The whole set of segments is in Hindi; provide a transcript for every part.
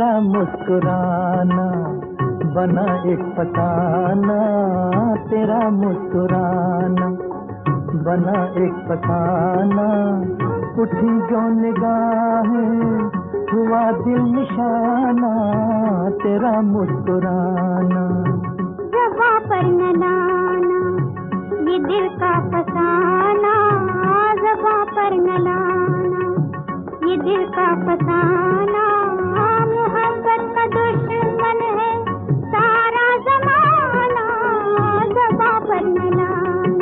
तेरा मुस्कुराना बना एक फसाना, तेरा मुस्कुराना बना एक फसाना। उठी जो निगाहें हुआ दिल निशाना, तेरा मुस्कुराना। ज़बां पर न लाना ये दिल का फसाना, ज़बां पर न लाना ये दिल का फसाना। मोहब्बत का दुश्मन है सारा ज़माना, ज़बां पर न लाना।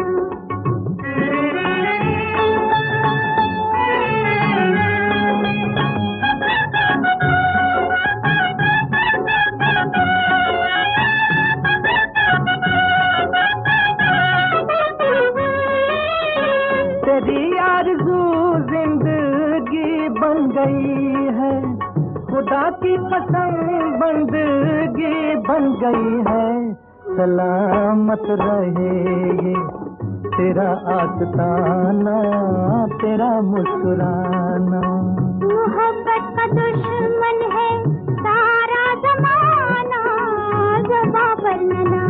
तेरी आरज़ू जिंदगी बन गई है, खुदा की कसम बंदगी बन गई है। सलामत रहे ये तेरा आस्ताना, तेरा मुस्कुराना। मोहब्बत का दुश्मन है सारा ज़माना, ज़बां पर न लाना।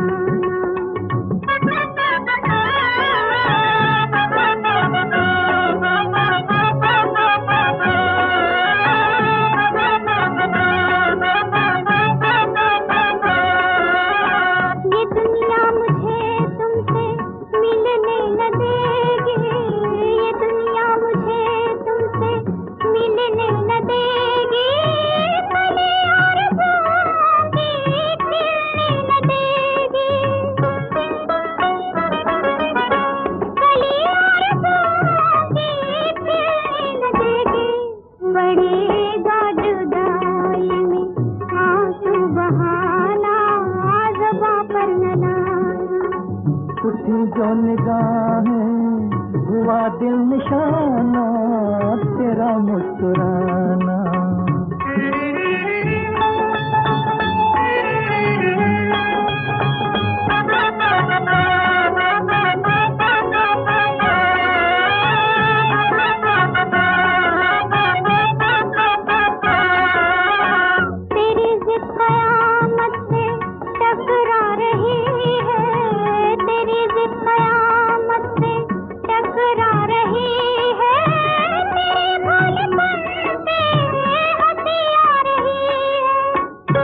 ये दुनिया मुझे तुमसे मिलने न देगी, ये दुनिया मुझे तुमसे मिलने न देगी। कली आरज़ुओं की खिलने न देगी, कली आरज़ुओं की खिलने न देगी। बढ़ेगा जुदाई में आंसू बहाना, ज़बां पर न लाना। उठी जो निगाहें हुआ दिल निशाना, तेरा मुस्कुराना। तेरी ज़िद क़यामत से टकरा रही है, तेरी ज़िद क़यामत से टकरा रही है। तेरे भोलेपन पे हंसी आ रही है,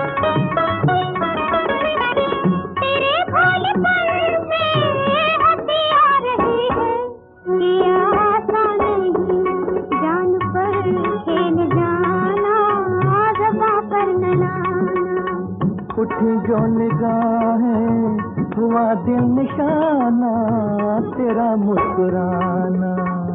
तेरे भोलेपन पे हंसी आ रही है। ये आसान नहीं जान पर खेल जाना, ज़बां पर न लाना। उठी जो निगाहें हुआ दिल निशाना, तेरा मुस्कुराना।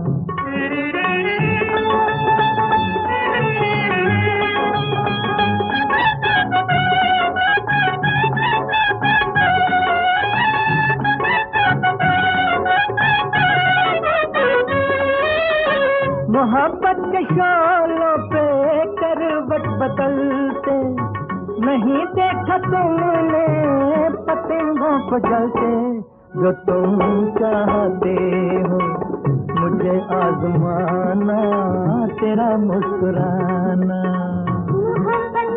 मोहब्बत के शोलों पे करवट बदलते, नहीं देखा तुमने पतंगों को जलते। जो तुम चाहते हो मुझे आजमाना, तेरा मुस्कुराना। मोहब्बत